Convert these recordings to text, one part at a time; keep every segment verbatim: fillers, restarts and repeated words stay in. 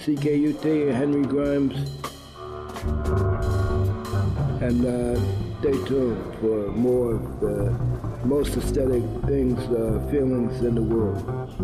C K U T, Henry Grimes. And uh, stay tuned for more of the most aesthetic things, uh, feelings in the world.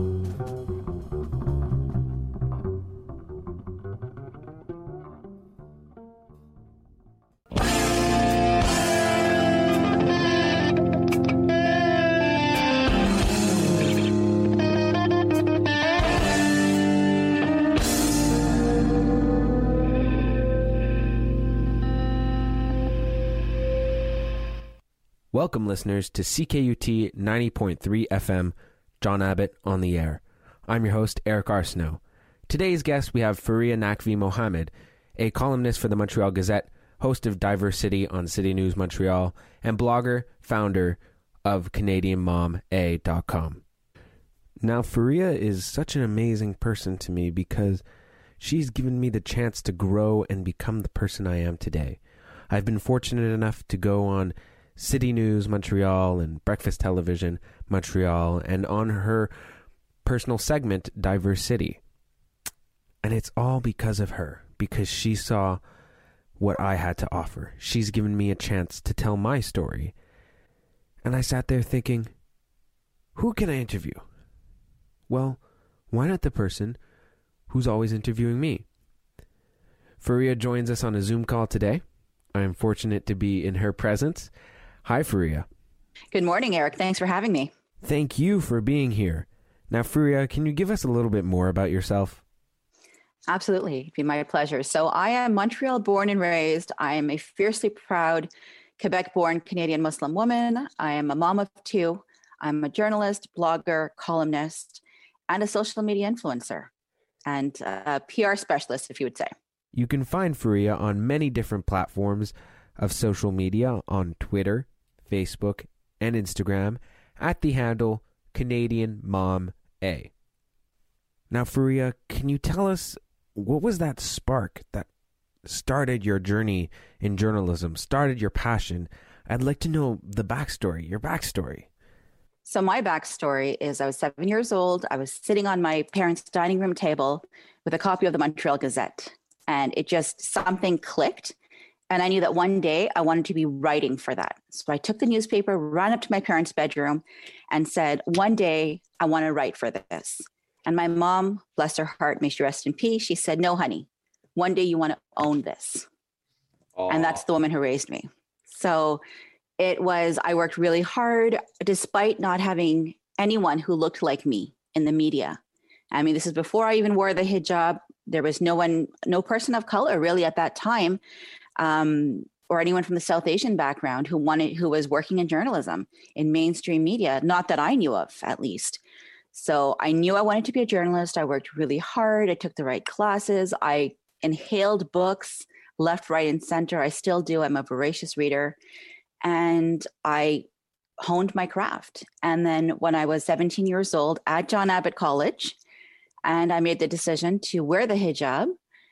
Welcome, listeners, to C K U T ninety point three F M, John Abbott on the air. I'm your host, Eric Arsenault. Today's guest, we have Faria Naqvi Mohammed, a columnist for the Montreal Gazette, host of Diversity on City News Montreal, and blogger, founder of Canadian Mom A dot com. Now, Faria is such an amazing person to me because she's given me the chance to grow and become the person I am today. I've been fortunate enough to go on City News Montreal and Breakfast Television Montreal, and on her personal segment, Diversity. And it's all because of her, because she saw what I had to offer. She's given me a chance to tell my story. And I sat there thinking, who can I interview? Well, why not the person who's always interviewing me? Faria joins us on a Zoom call today. I am fortunate to be in her presence. Hi, Faria. Good morning, Eric. Thanks for having me. Thank you for being here. Now, Faria, can you give us a little bit more about yourself? Absolutely. It'd be my pleasure. So I am Montreal born and raised. I am a fiercely proud Quebec-born Canadian Muslim woman. I am a mom of two. I'm a journalist, blogger, columnist, and a social media influencer, and a P R specialist, if you would say. You can find Faria on many different platforms of social media, on Twitter, Facebook, and Instagram at the handle Canadian Mom A. Now, Faria, can you tell us what was that spark that started your journey in journalism, started your passion? I'd like to know the backstory, your backstory. So my backstory is I was seven years old. I was sitting on my parents' dining room table with a copy of the Montreal Gazette, and it just, something clicked. And I knew that one day I wanted to be writing for that. So I took the newspaper, ran up to my parents' bedroom and said, one day I want to write for this. And my mom, bless her heart, may she rest in peace, she said, no, honey, one day you want to own this. Aww. And that's the woman who raised me. So it was, I worked really hard despite not having anyone who looked like me in the media. I mean, this is before I even wore the hijab. There was no one, no person of color really at that time. Um, or anyone from the South Asian background who wanted, who was working in journalism, in mainstream media, not that I knew of, at least. So I knew I wanted to be a journalist. I worked really hard. I took the right classes. I inhaled books left, right, and center. I still do. I'm a voracious reader. And I honed my craft. And then when I was seventeen years old at John Abbott College, and I made the decision to wear the hijab,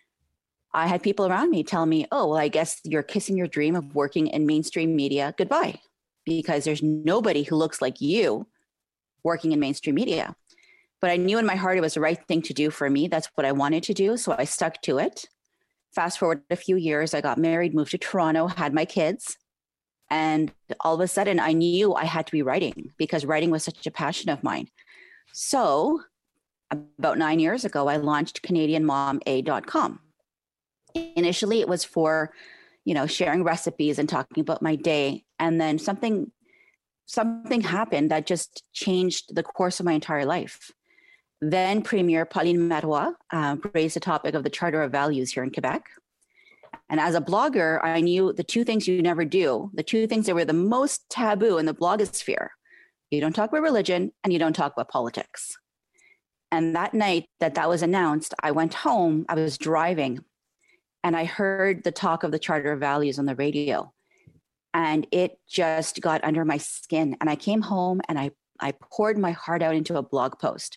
I had people around me tell me, oh, well, I guess you're kissing your dream of working in mainstream media goodbye, because there's nobody who looks like you working in mainstream media. But I knew in my heart it was the right thing to do for me. That's what I wanted to do. So I stuck to it. Fast forward a few years, I got married, moved to Toronto, had my kids. And all of a sudden I knew I had to be writing because writing was such a passion of mine. So about nine years ago, I launched Canadian Mom A dot com. Initially, it was for, you know, sharing recipes and talking about my day. And then something, something happened that just changed the course of my entire life. Then Premier Pauline Marois uh, raised the topic of the Charter of Values here in Quebec. And as a blogger, I knew the two things you never do, the two things that were the most taboo in the blogosphere. You don't talk about religion and you don't talk about politics. And that night that that was announced, I went home, I was driving, and I heard the talk of the Charter of Values on the radio. And it just got under my skin. And I came home and I, I poured my heart out into a blog post.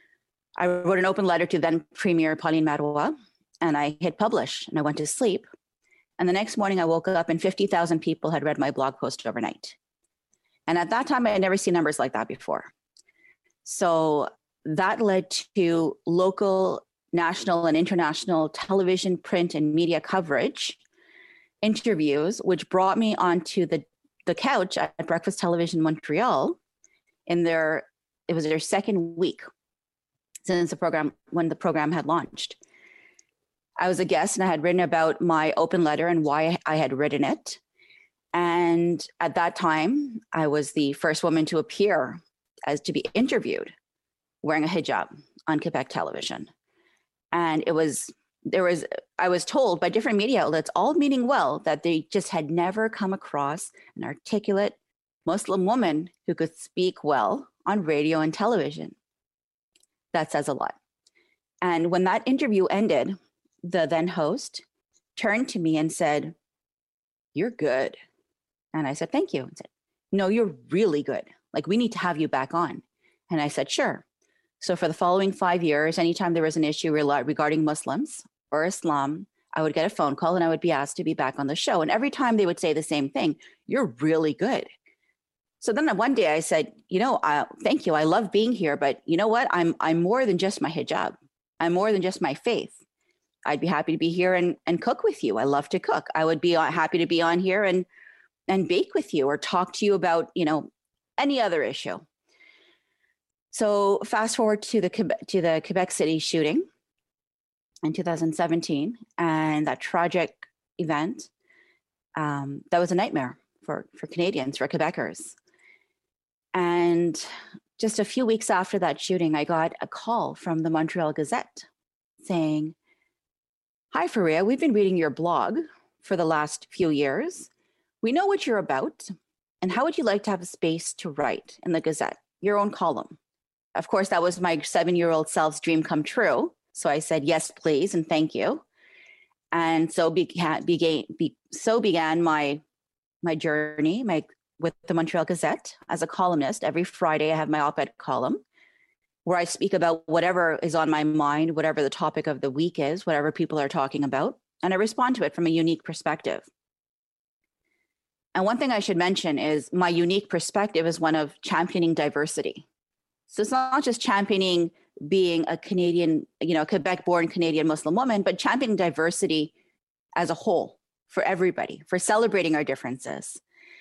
I wrote an open letter to then Premier Pauline Marois, and I hit publish, and I went to sleep. And the next morning I woke up and fifty thousand people had read my blog post overnight. And at that time, I had never seen numbers like that before. So that led to local national and international television, print, and media coverage, interviews, which brought me onto the, the couch at Breakfast Television Montreal in their, it was their second week since the program, when the program had launched. I was a guest and I had written about my open letter and why I had written it. And at that time, I was the first woman to appear as to be interviewed wearing a hijab on Quebec television. And it was, there was, I was told by different media outlets, all meaning well, that they just had never come across an articulate Muslim woman who could speak well on radio and television. That says a lot. And when that interview ended, the then host turned to me and said, "You're good." And I said, "Thank you." And said, "No, you're really good. Like, we need to have you back on." And I said, "Sure." So for the following five years, anytime there was an issue regarding Muslims or Islam, I would get a phone call and I would be asked to be back on the show. And every time they would say the same thing, "You're really good." So then one day I said, you know, uh, thank you. I love being here, but you know what? I'm I'm more than just my hijab. I'm more than just my faith. I'd be happy to be here and, and cook with you. I love to cook. I would be happy to be on here and and bake with you or talk to you about, you know, any other issue. So fast forward to the to the Quebec City shooting in two thousand seventeen, and that tragic event. Um, that was a nightmare for, for Canadians, for Quebecers. And just a few weeks after that shooting, I got a call from the Montreal Gazette saying, "Hi, Faria, we've been reading your blog for the last few years. We know what you're about, and how would you like to have a space to write in the Gazette, your own column?" Of course, that was my seven-year-old self's dream come true. So I said, "Yes, please, and thank you." And so began, began be, so began my my journey my with the Montreal Gazette as a columnist. Every Friday, I have my op-ed column where I speak about whatever is on my mind, whatever the topic of the week is, whatever people are talking about, and I respond to it from a unique perspective. And one thing I should mention is my unique perspective is one of championing diversity. So it's not just championing being a Canadian, you know, Quebec-born Canadian Muslim woman, but championing diversity as a whole for everybody, for celebrating our differences.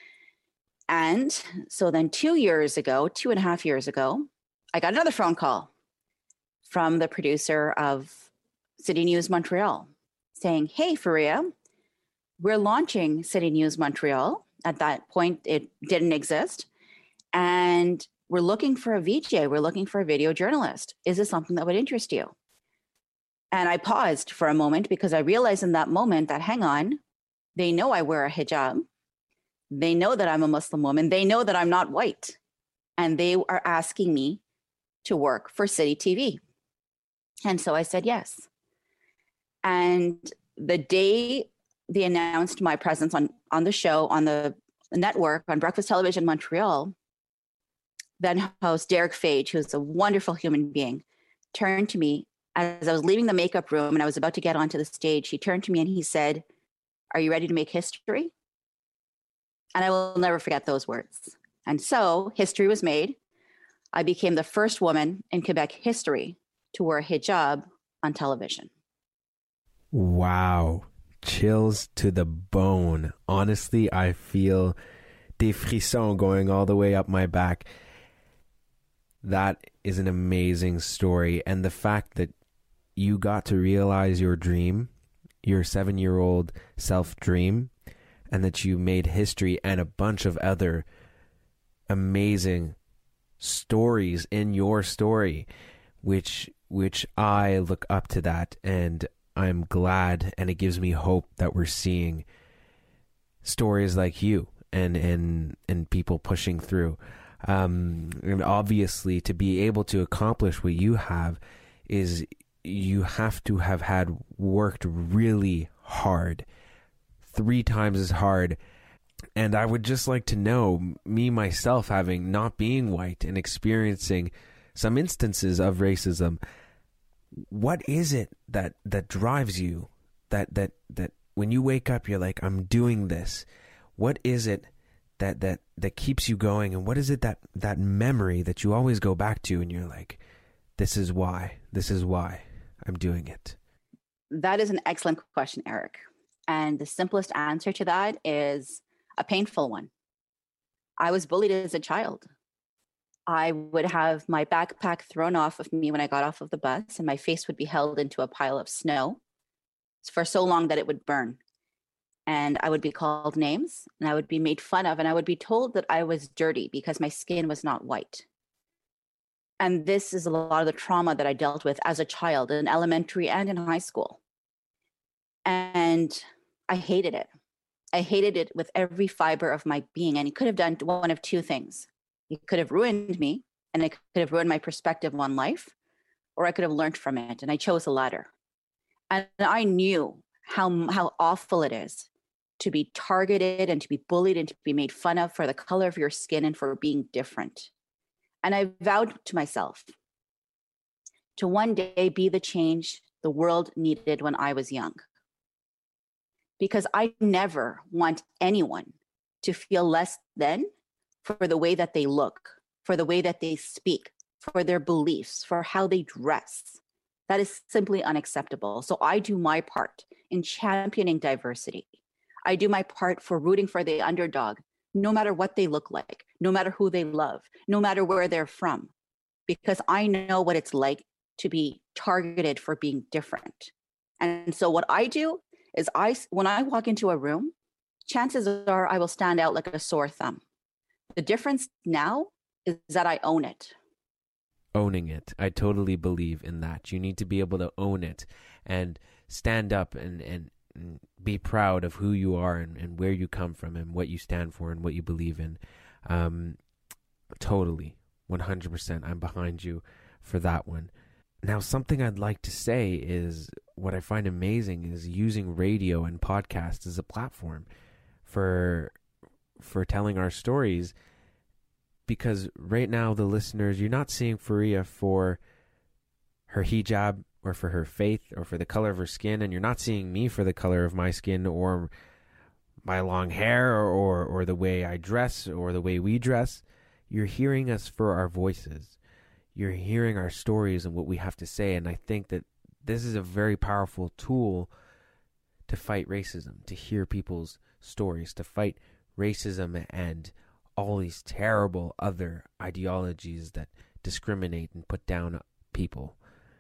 And so then two years ago, two and a half years ago, I got another phone call from the producer of City News Montreal saying, "Hey, Faria, we're launching City News Montreal." At that point, it didn't exist. "And we're looking for a V J. We're looking for a video journalist. Is this something that would interest you?" And I paused for a moment because I realized in that moment that, hang on, they know I wear a hijab. They know that I'm a Muslim woman. They know that I'm not white. And they are asking me to work for City T V. And so I said yes. And the day they announced my presence on, on the show, on the network, on Breakfast Television Montreal, then host Derek Fage, who's a wonderful human being, turned to me as I was leaving the makeup room and I was about to get onto the stage. He turned to me and he said, "Are you ready to make history?" And I will never forget those words. And so history was made. I became the first woman in Quebec history to wear a hijab on television. Wow. Chills to the bone. Honestly, I feel des frissons going all the way up my back. That is an amazing story. And the fact that you got to realize your dream, your seven-year-old self-dream, and that you made history and a bunch of other amazing stories in your story, which which I look up to that, and I'm glad, and it gives me hope that we're seeing stories like you and and and people pushing through. Um, and obviously, to be able to accomplish what you have is you have to have had worked really hard, three times as hard. And I would just like to know, me myself, having not being white and experiencing some instances of racism, what is it that that drives you, that that that when you wake up you're like, I'm doing this? What is it that that that keeps you going, and what is it that that memory that you always go back to and you're like, this is why, this is why I'm doing it? That is an excellent question, Eric. And the simplest answer to that is a painful one. I was bullied as a child. I would have my backpack thrown off of me when I got off of the bus, and my face would be held into a pile of snow for so long that it would burn. And I would be called names, and I would be made fun of, and I would be told that I was dirty because my skin was not white. And this is a lot of the trauma that I dealt with as a child in elementary and in high school. And I hated it. I hated it with every fiber of my being. And it could have done one of two things. It could have ruined me, and it could have ruined my perspective on life, or I could have learned from it. And I chose the latter. And I knew how, how awful it is to be targeted and to be bullied and to be made fun of for the color of your skin and for being different. And I vowed to myself to one day be the change the world needed when I was young. Because I never want anyone to feel less than for the way that they look, for the way that they speak, for their beliefs, for how they dress. That is simply unacceptable. So I do my part in championing diversity. I do my part for rooting for the underdog, no matter what they look like, no matter who they love, no matter where they're from, because I know what it's like to be targeted for being different. And so what I do is I, when I walk into a room, chances are I will stand out like a sore thumb. The difference now is that I own it. Owning it. I totally believe in that. You need to be able to own it and stand up and, and, and be proud of who you are and, and where you come from and what you stand for and what you believe in. Um, totally. one hundred percent. I'm behind you for that one. Now, something I'd like to say is what I find amazing is using radio and podcasts as a platform for for telling our stories, because right now the listeners, you're not seeing Fareeha for her hijab or for her faith or for the color of her skin, and you're not seeing me for the color of my skin or my long hair or, or, or the way I dress or the way we dress. You're hearing us for our voices. You're hearing our stories and what we have to say, and I think that this is a very powerful tool to fight racism, to hear people's stories, to fight racism and all these terrible other ideologies that discriminate and put down people.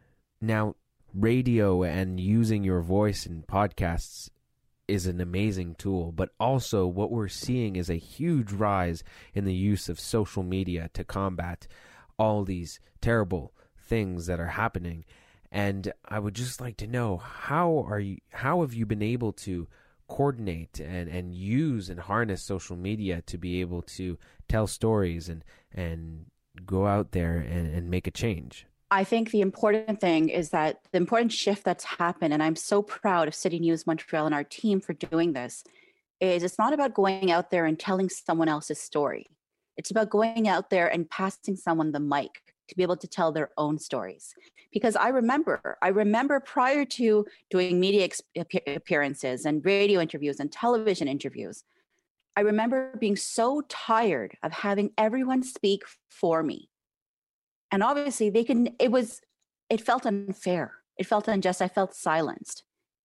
Now, radio and using your voice in podcasts is an amazing tool, but also what we're seeing is a huge rise in the use of social media to combat all these terrible things that are happening. And I would just like to know, how are you, how have you been able to coordinate and, and use and harness social media to be able to tell stories and, and go out there and, and make a change? I think the important thing is that the important shift that's happened, and I'm so proud of City News Montreal and our team for doing this, is it's not about going out there and telling someone else's story. It's about going out there and passing someone the mic to be able to tell their own stories. Because I remember, I remember prior to doing media ex- appearances and radio interviews and television interviews, I remember being so tired of having everyone speak for me. And obviously they can, it was, it felt unfair. It felt unjust. I felt silenced.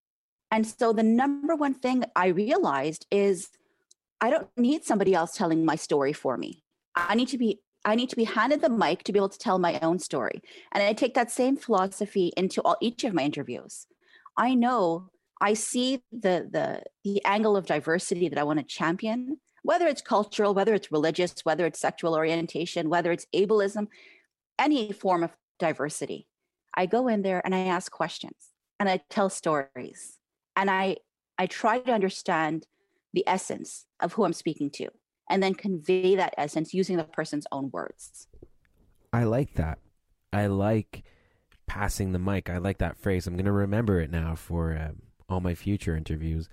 And so the number one thing I realized is I don't need somebody else telling my story for me. I need to be I need to be handed the mic to be able to tell my own story. And I take that same philosophy into all, each of my interviews. I know I see the, the, the angle of diversity that I want to champion, whether it's cultural, whether it's religious, whether it's sexual orientation, whether it's ableism, any form of diversity. I go in there and I ask questions and I tell stories. And I, I try to understand the essence of who I'm speaking to, and then convey that essence using the person's own words. I like that. I like passing the mic. I like that phrase. I'm going to remember it now for uh, all my future interviews.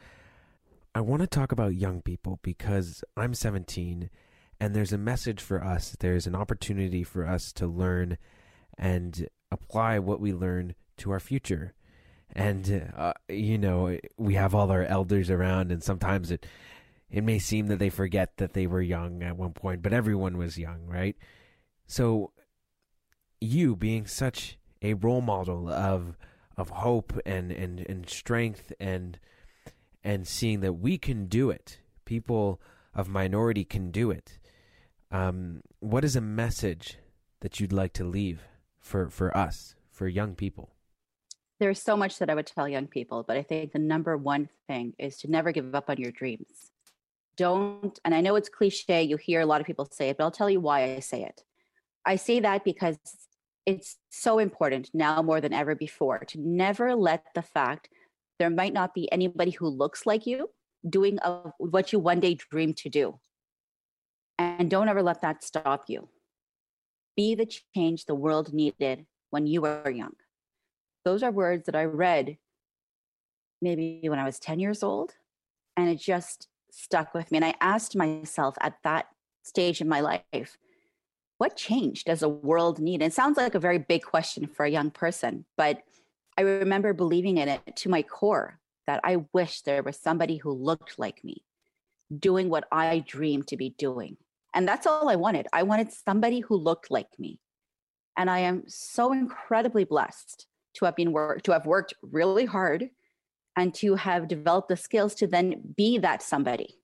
I want to talk about young people because I'm seventeen and there's a message for us. There's an opportunity for us to learn and apply what we learn to our future. And, uh, you know, we have all our elders around, and sometimes it It may seem that they forget that they were young at one point, but everyone was young, right? So you being such a role model of of hope and, and, and strength and and seeing that we can do it. People of minority can do it. Um, what is a message that you'd like to leave for, for us, for young people? There's so much that I would tell young people, but I think the number one thing is to never give up on your dreams. Don't, and I know it's cliche, you hear a lot of people say it, but I'll tell you why I say it. I say that because it's so important now more than ever before to never let the fact there might not be anybody who looks like you doing a, what you one day dreamed to do. And don't ever let that stop you. Be the change the world needed when you were young. Those are words that I read maybe when I was ten years old, and it just stuck with me. And I asked myself at that stage in my life, what change does the world need? And it sounds like a very big question for a young person, but I remember believing in it to my core that I wish there was somebody who looked like me, doing what I dreamed to be doing. And that's all I wanted. I wanted somebody who looked like me. And I am so incredibly blessed to have been work to have worked really hard and to have developed the skills to then be that somebody.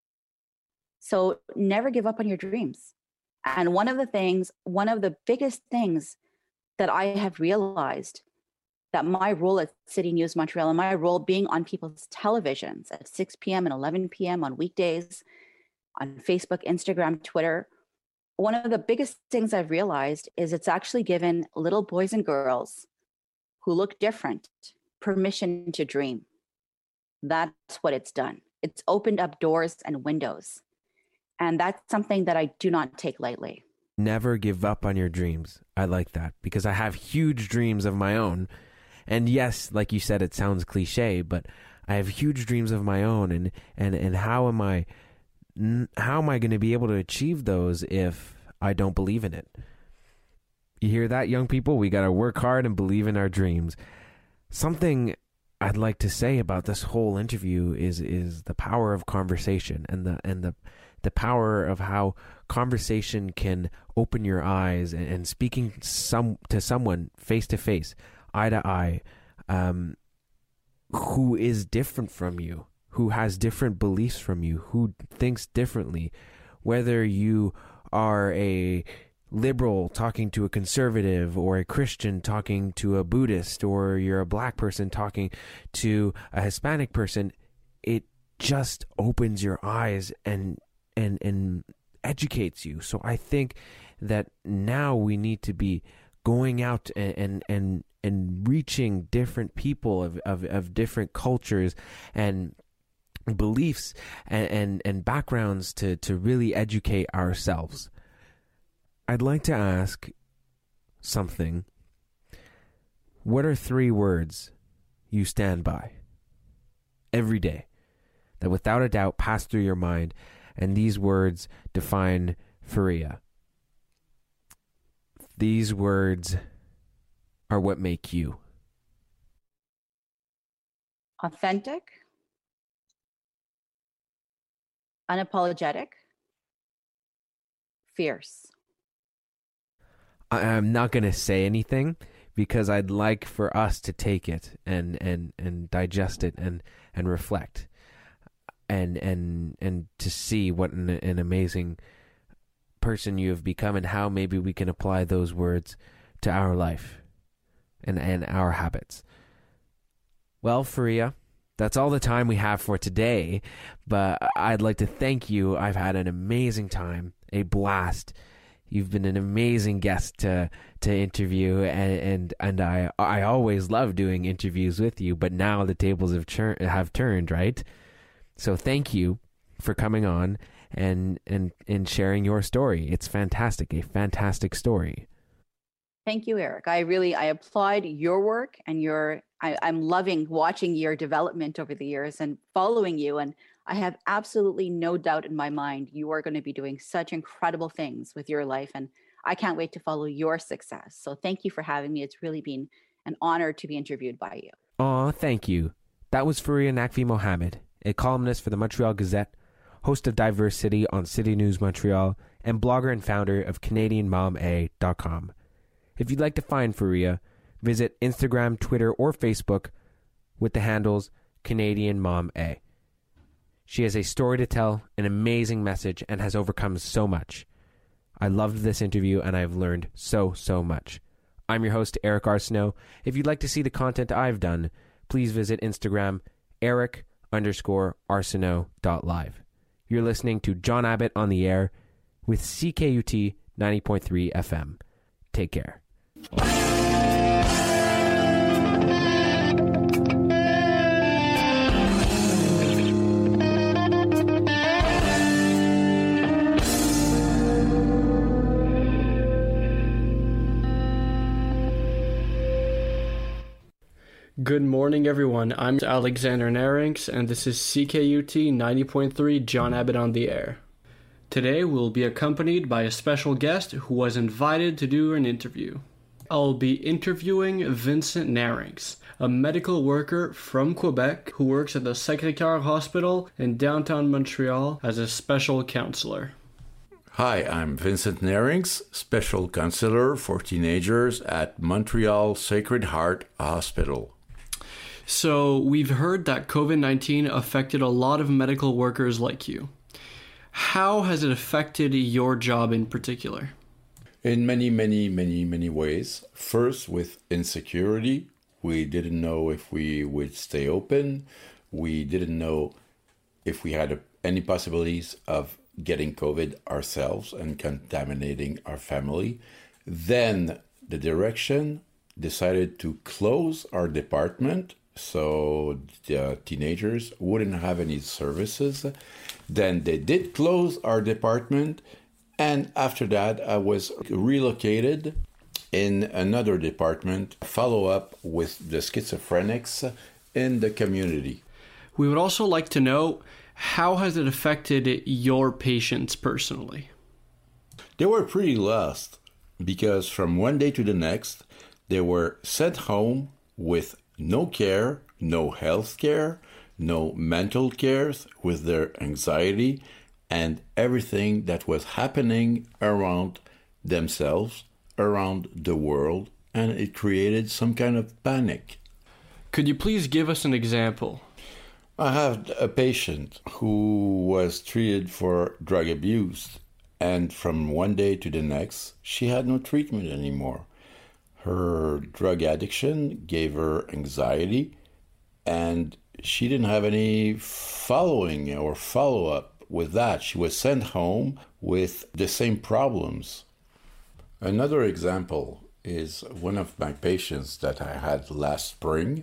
So never give up on your dreams. And one of the things, one of the biggest things that I have realized that my role at City News Montreal and my role being on people's televisions at six p.m. and eleven p.m. on weekdays, on Facebook, Instagram, Twitter, one of the biggest things I've realized is it's actually given little boys and girls who look different permission to dream. That's what it's done. It's opened up doors and windows. And that's something that I do not take lightly. Never give up on your dreams. I like that because I have huge dreams of my own. And yes, like you said, it sounds cliche, but I have huge dreams of my own. And, and, and how am I, how am I going to be able to achieve those if I don't believe in it? You hear that, young people? We got to work hard and believe in our dreams. Something I'd like to say about this whole interview is is the power of conversation and the and the the power of how conversation can open your eyes and, and speaking some to someone face to face, eye to eye, um, who is different from you, who has different beliefs from you, who thinks differently, whether you are a liberal talking to a conservative or a Christian talking to a Buddhist, or you're a black person talking to a Hispanic person, it just opens your eyes and and and educates you. So I think that now we need to be going out and and and, and reaching different people of, of, of different cultures and beliefs and, and, and backgrounds to, to really educate ourselves. I'd like to ask something. What are three words you stand by every day that without a doubt pass through your mind, and these words define Fareeha? These words are what make you. Authentic, unapologetic, fierce. I'm not going to say anything because I'd like for us to take it and, and, and digest it and, and reflect and, and, and to see what an, an amazing person you have become and how maybe we can apply those words to our life and, and our habits. Well, Fareeha, that's all the time we have for today, but I'd like to thank you. I've had an amazing time, a blast. You've been an amazing guest to to interview, and and, and I I always love doing interviews with you, but now the tables have chur- have turned, right? So thank you for coming on and and and sharing your story. It's fantastic, a fantastic story. Thank you, Eric. I really I applaud your work and your I, I'm loving watching your development over the years and following you, and I have absolutely no doubt in my mind you are going to be doing such incredible things with your life, and I can't wait to follow your success. So thank you for having me. It's really been an honor to be interviewed by you. Aw, thank you. That was Fareeha Naqvi Mohammed, a columnist for the Montreal Gazette, host of Diverse City on City News Montreal, and blogger and founder of Canadian Mom A dot com. If you'd like to find Fareeha, Visit Instagram, Twitter, or Facebook with the handles Canadian Mom A. She has a story to tell, an amazing message, and has overcome so much. I loved this interview, and I've learned so, so much. I'm your host, Eric Arsenault. If you'd like to see the content I've done, please visit Instagram, Eric underscore Arsenault dot live. You're listening to John Abbott on the Air with C K U T ninety point three F M. Take care. Good morning, everyone. I'm Alexander Narinx, and this is C K U T ninety point three John Abbott on the Air. Today, we'll be accompanied by a special guest who was invited to do an interview. I'll be interviewing Vincent Narinx, a medical worker from Quebec who works at the Sacré-Cœur Hospital in downtown Montreal as a special counselor. Hi, I'm Vincent Narinx, special counselor for teenagers at Montreal Sacred Heart Hospital. So, we've heard that covid nineteen affected a lot of medical workers like you. How has it affected your job in particular? In many, many, many, many ways. First, with insecurity. We didn't know if we would stay open. We didn't know if we had any possibilities of getting COVID ourselves and contaminating our family. Then the direction decided to close our department so the teenagers wouldn't have any services. Then they did close our department, and after that I was relocated in another department, follow up with the schizophrenics in the community. We would also like to know, how has it affected your patients personally? They were pretty lost because from one day to the next, they were sent home with no care, no health care, no mental cares with their anxiety and everything that was happening around themselves, around the world, and it created some kind of panic. Could you please give us an example? I have a patient who was treated for drug abuse, and from one day to the next, she had no treatment anymore. Her drug addiction gave her anxiety, and she didn't have any following or follow-up with that. She was sent home with the same problems. Another example is one of my patients that I had last spring.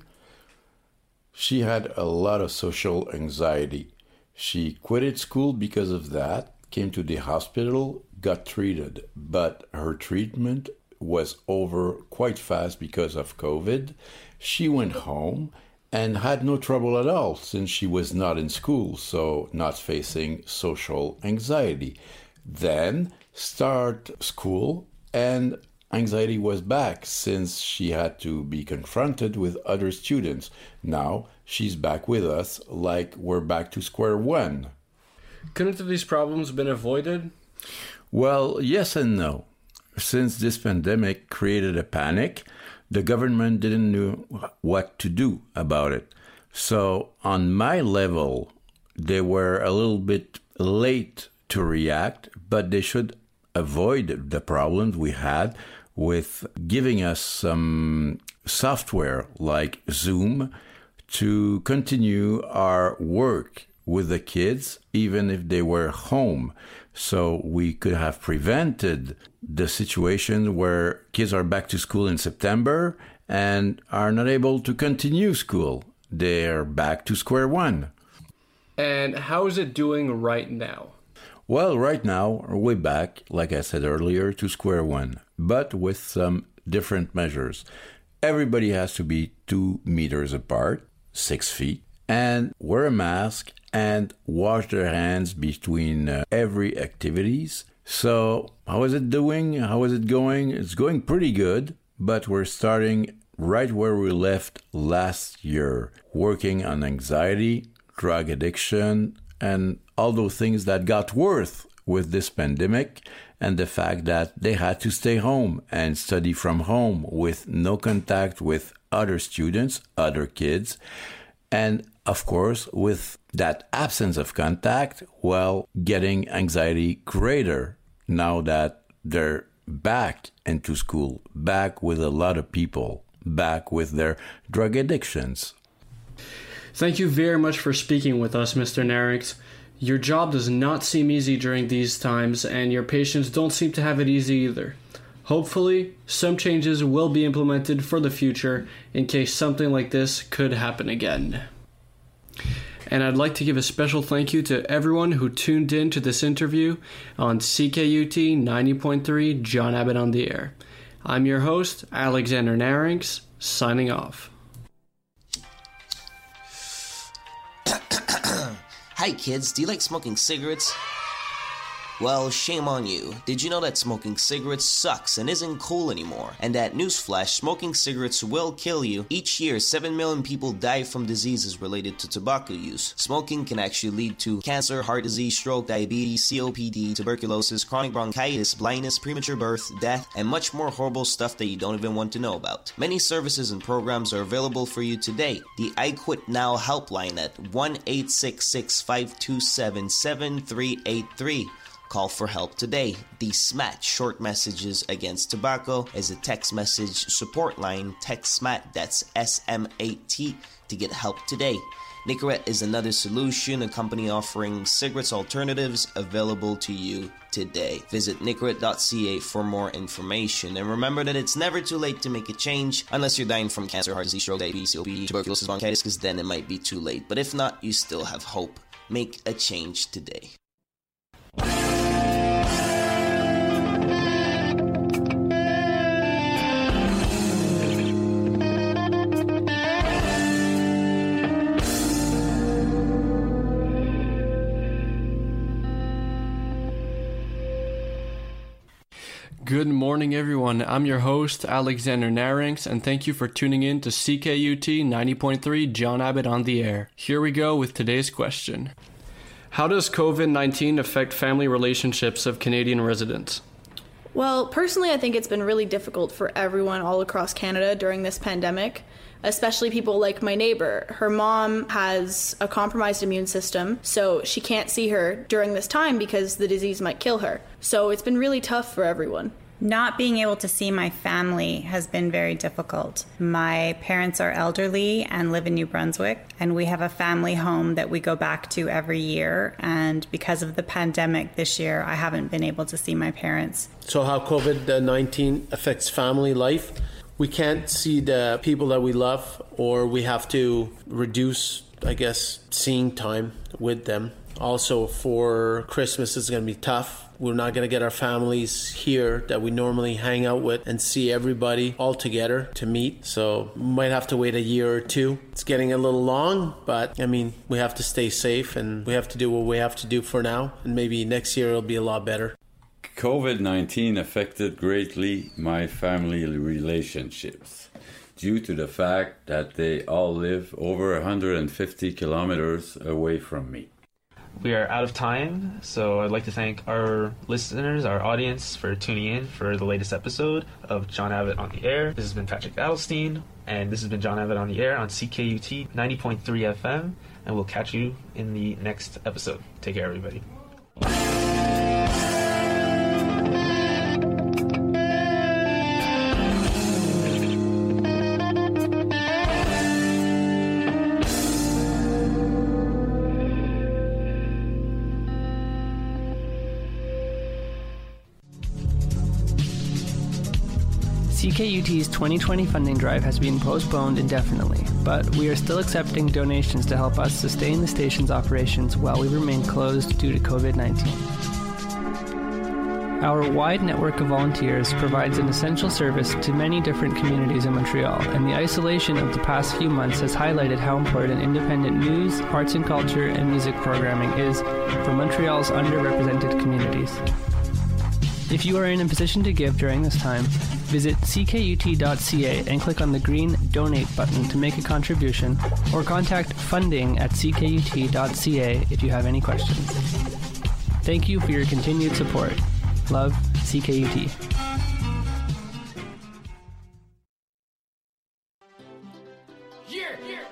She had a lot of social anxiety. She quitted school because of that, came to the hospital, got treated, but her treatment was over quite fast because of COVID. She went home and had no trouble at all since she was not in school, so not facing social anxiety. Then start school and anxiety was back since she had to be confronted with other students. Now she's back with us like we're back to square one. Couldn't these problems been avoided? Well, yes and no. Since this pandemic created a panic, the government didn't know what to do about it. So on my level, they were a little bit late to react, but they should avoid the problems we had with giving us some software like Zoom to continue our work with the kids, even if they were home. So we could have prevented the situation where kids are back to school in September and are not able to continue school. They're back to square one. And how is it doing right now? Well, right now, we're back, like I said earlier, to square one, but with some different measures. Everybody has to be two meters apart, six feet, and wear a mask and wash their hands between uh, every activities. So how is it doing? How is it going? It's going pretty good, but we're starting right where we left last year, working on anxiety, drug addiction, and all those things that got worse with this pandemic. and the fact that they had to stay home and study from home with no contact with other students, other kids, and of course, with that absence of contact, well, getting anxiety greater now that they're back into school, back with a lot of people, back with their drug addictions. Thank you very much for speaking with us, Mister Narings. Your job does not seem easy during these times, and your patients don't seem to have it easy either. Hopefully, some changes will be implemented for the future in case something like this could happen again. And I'd like to give a special thank you to everyone who tuned in to this interview on C K U T ninety point three John Abbott on the Air. I'm your host, Alexander Narings, signing off. Hi kids, do you like smoking cigarettes? Well, shame on you. Did you know that smoking cigarettes sucks and isn't cool anymore? And that newsflash, smoking cigarettes will kill you. Each year, seven million people die from diseases related to tobacco use. Smoking can actually lead to cancer, heart disease, stroke, diabetes, C O P D, tuberculosis, chronic bronchitis, blindness, premature birth, death, and much more horrible stuff that you don't even want to know about. Many services and programs are available for you today. The I Quit Now helpline at one eight six six, five two seven, seven three eight three. Call for help today. The S M A T short messages against tobacco is a text message support line. Text S M A T, that's S M A T, to get help today. Nicorette is another solution, a company offering cigarettes alternatives available to you today. Visit nicorette dot c a for more information. And remember that it's never too late to make a change, unless you're dying from cancer, heart disease, stroke, diabetes, C O P D, tuberculosis, bronchitis, because then it might be too late. But if not, you still have hope. Make a change today. Good morning, everyone. I'm your host, Alexander Narings, and thank you for tuning in to C K U T ninety point three John Abbott on the Air. Here we go with today's question. How does COVID nineteen affect family relationships of Canadian residents? Well, personally, I think it's been really difficult for everyone all across Canada during this pandemic, especially people like my neighbor. Her mom has a compromised immune system, so she can't see her during this time because the disease might kill her. So it's been really tough for everyone. Not being able to see my family has been very difficult. My parents are elderly and live in New Brunswick, and we have a family home that we go back to every year. And because of the pandemic this year, I haven't been able to see my parents. So how COVID nineteen affects family life? We can't see the people that we love, or we have to reduce, I guess, seeing time with them. Also, for Christmas, it's going to be tough. We're not going to get our families here that we normally hang out with and see everybody all together to meet. So we might have to wait a year or two. It's getting a little long, but I mean, we have to stay safe and we have to do what we have to do for now. And maybe next year it'll be a lot better. COVID nineteen affected greatly my family relationships due to the fact that they all live over one hundred fifty kilometers away from me. We are out of time, so I'd like to thank our listeners, our audience, for tuning in for the latest episode of John Abbott on the Air. This has been Patrick Adelstein, and this has been John Abbott on the Air on C K U T ninety point three F M, and we'll catch you in the next episode. Take care, everybody. C K U T's twenty twenty funding drive has been postponed indefinitely, but we are still accepting donations to help us sustain the station's operations while we remain closed due to COVID nineteen. Our wide network of volunteers provides an essential service to many different communities in Montreal, and the isolation of the past few months has highlighted how important independent news, arts and culture, and music programming is for Montreal's underrepresented communities. If you are in a position to give during this time, visit c k u t dot c a and click on the green Donate button to make a contribution, or contact funding at c k u t dot c a if you have any questions. Thank you for your continued support. Love, C K U T. Yeah, yeah.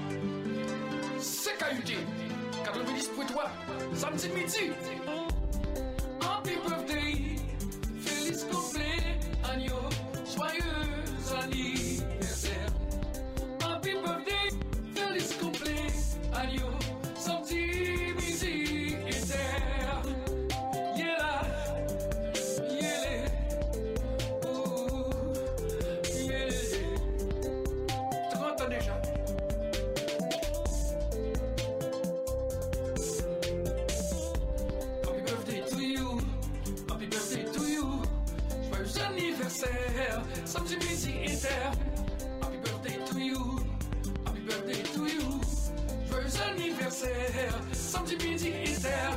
C K U T quatre-vingt-dix point trois, samedi midi. Happy birthday, feliz cumpleaños, joyeux anniversaire. Happy birthday, feliz cumpleaños, samedi midi inter. Yeah là, yeah là, oh, yeah. trente ans déjà. Happy birthday to you, happy birthday to you, joyeux anniversaire, samedi midi inter. Happy birthday to you, happy birthday to you, joyeux anniversaire, samedi midi inter.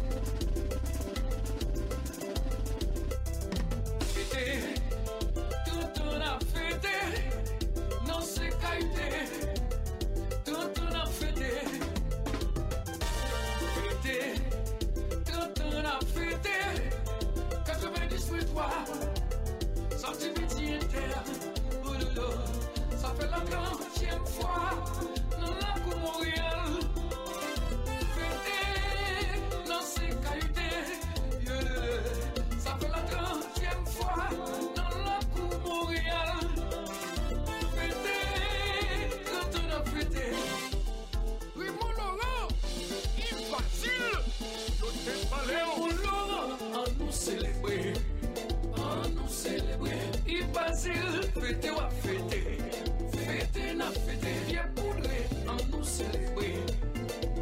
Fêter, tout on a fêté, non c'est qualité, tout on a fêté. Fêter, tout on a fêté, quatre-vingt-dix point trois, samedi midi inter. Oh lolo, ça fait la trentième fois, non la Coupe Montréal. Fêter, non c'est qualité, yeah. Ça fait la trentième fois, non la Coupe Montréal. Fêter, quand on a fêté. Oui, mon Laurent, il facile, tout est parlé. Mon Laurent, à nous célébrer, à nous célébrer. Il facile, fêter ou à fêter, fêter n'a fêter, viens pour les, à nous célébrer.